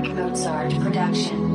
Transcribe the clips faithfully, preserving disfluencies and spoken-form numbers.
Frank Mozart production.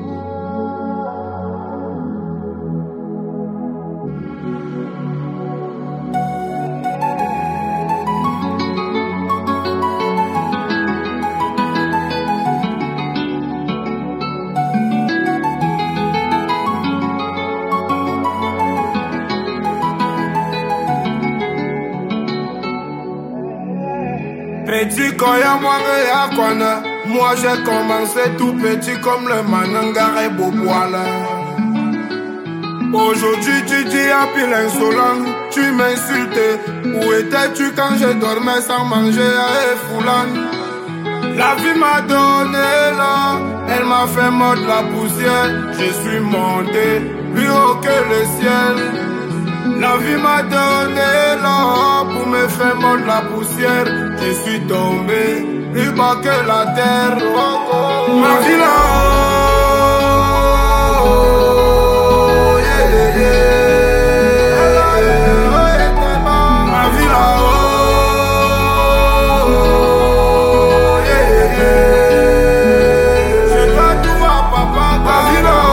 Petit koya mwanga ya kwana. Moi j'ai commencé tout petit comme le manangare boboala. Aujourd'hui tu dis à pile insolent, tu m'insultais. Où étais-tu quand je dormais sans manger à Foulan? La vie m'a donné là, elle m'a fait mordre la poussière. Je suis monté plus haut que le ciel. La vie m'a donné là pour me faire mordre la poussière. Je suis tombé plus bas que la terre. Oh, oh. Ma vie là, oh, yeah, yeah, yeah. Ma vie là, oh, yeah, yeah, yeah. Je dois tout à papa. Ma vie là.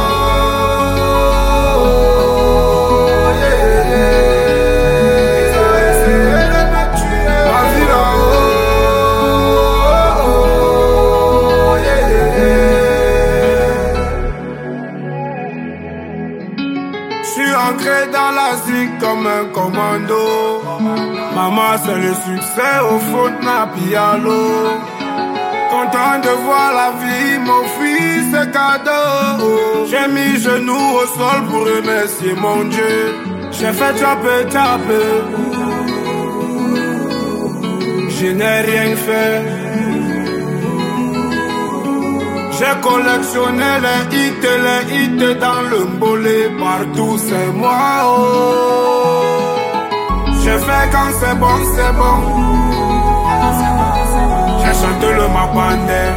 Ancré dans la zig comme un commando. Maman c'est le succès au foot na pialo. Content de voir la vie m'offrir ce cadeau. J'ai mis genoux au sol pour remercier mon Dieu. J'ai fait taper taper. Je n'ai rien fait. J'ai collectionné les hits et les hits dans le mbolé. Partout c'est moi, oh. J'ai fait quand c'est bon, c'est bon. J'ai chanté le mapandé.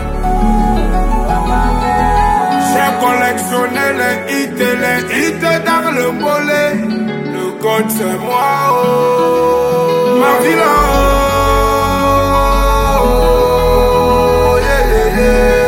J'ai collectionné les hits et les hits dans le mbolé. Le code c'est moi, oh. Ma vie là, oh. Yeah, yeah, yeah.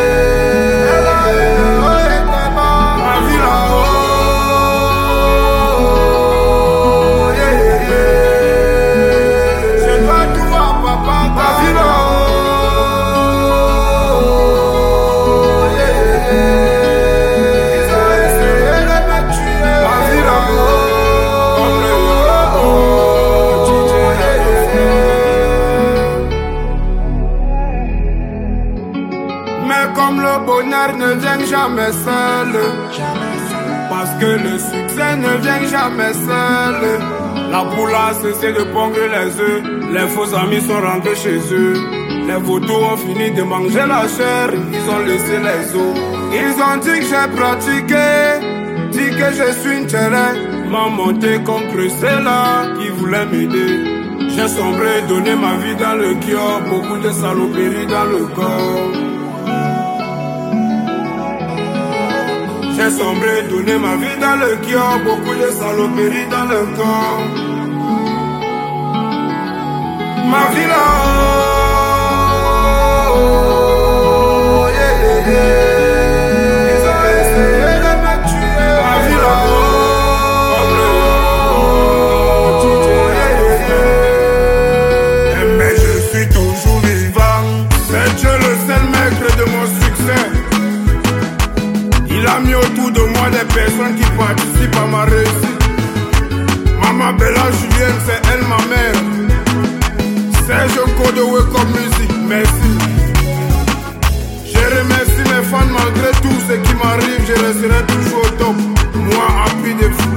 Ne vient jamais seul. Parce que le succès ne vient jamais seul. La poule a cessé de pondre les œufs. Les faux amis sont rentrés chez eux. Les vautours ont fini de manger la chair. Ils ont laissé les os. Ils ont dit que j'ai pratiqué, dit que je suis une terrain. M'a monté contre ceux-là qui voulaient m'aider. J'ai sombré, donné ma vie dans le kiosque. Beaucoup de saloperies dans le corps. J'ai sombré, donné ma vie dans le kiosque. Beaucoup de saloperies dans le corps. Ma vie là, oh, yeah, yeah, yeah. Ils ont essayé de me tuer. Ma vie là, oh, oh, yeah, yeah. Mais je suis toujours vivant. C'est Dieu le seul maître de mon succès. Il a mis autour de moi des personnes qui participent à ma réussite. Maman Bella Julienne, c'est elle ma mère. Serge Kodowe comme musique, merci. Je remercie mes fans malgré tout ce qui m'arrive, je resterai toujours au top. Moi, appris de fou.